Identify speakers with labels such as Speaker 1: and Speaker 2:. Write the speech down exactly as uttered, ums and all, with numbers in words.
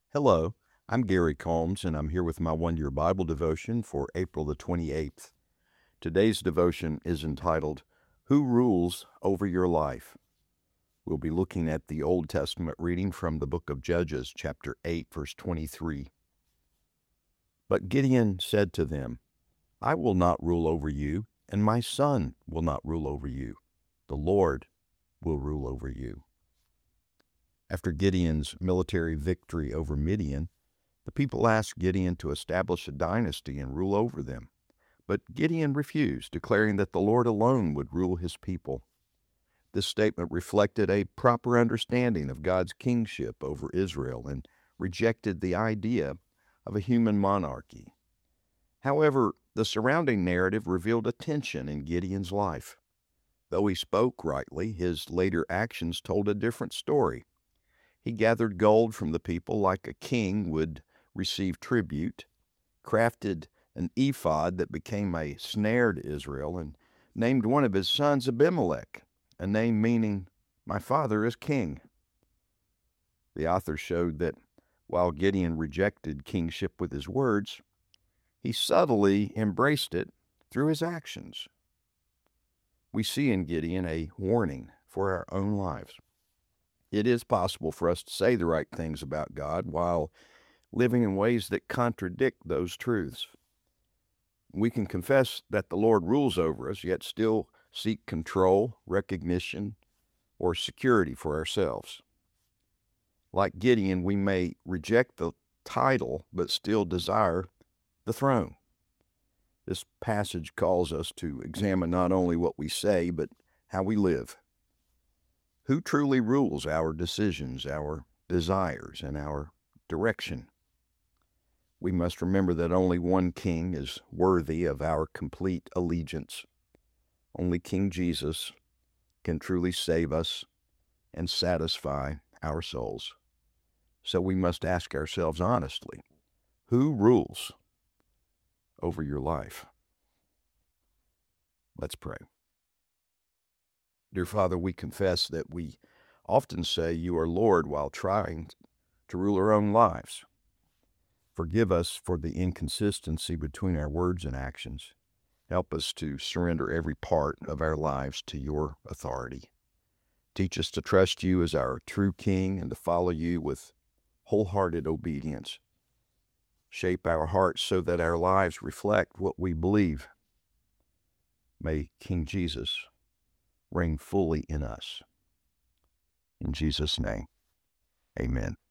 Speaker 1: Hello, I'm Gary Combs, and I'm here with my one year Bible devotion for April the twenty-eighth. Today's devotion is entitled, Who Rules Over Your Life? We'll be looking at the Old Testament reading from the book of Judges, chapter eight, verse twenty-three. But Gideon said to them, I will not rule over you, and my son will not rule over you. The Lord will rule over you. After Gideon's military victory over Midian, the people asked Gideon to establish a dynasty and rule over them. But Gideon refused, declaring that the Lord alone would rule his people. This statement reflected a proper understanding of God's kingship over Israel and rejected the idea of a human monarchy. However, the surrounding narrative revealed a tension in Gideon's life. Though he spoke rightly, his later actions told a different story. He gathered gold from the people like a king would receive tribute, crafted an ephod that became a snare to Israel, and named one of his sons Abimelech, a name meaning, my father is king. The author showed that while Gideon rejected kingship with his words, he subtly embraced it through his actions. We see in Gideon a warning for our own lives. It is possible for us to say the right things about God while living in ways that contradict those truths. We can confess that the Lord rules over us, yet still seek control, recognition, or security for ourselves. Like Gideon, we may reject the title, but still desire the throne. This passage calls us to examine not only what we say, but how we live. Who truly rules our decisions, our desires, and our direction? We must remember that only one king is worthy of our complete allegiance. Only King Jesus can truly save us and satisfy our souls. So we must ask ourselves honestly, who rules over your life? Let's pray. Dear Father, we confess that we often say you are Lord while trying to rule our own lives. Forgive us for the inconsistency between our words and actions. Help us to surrender every part of our lives to your authority. Teach us to trust you as our true King and to follow you with wholehearted obedience. Shape our hearts so that our lives reflect what we believe. May King Jesus reign fully in us. In Jesus' name, amen.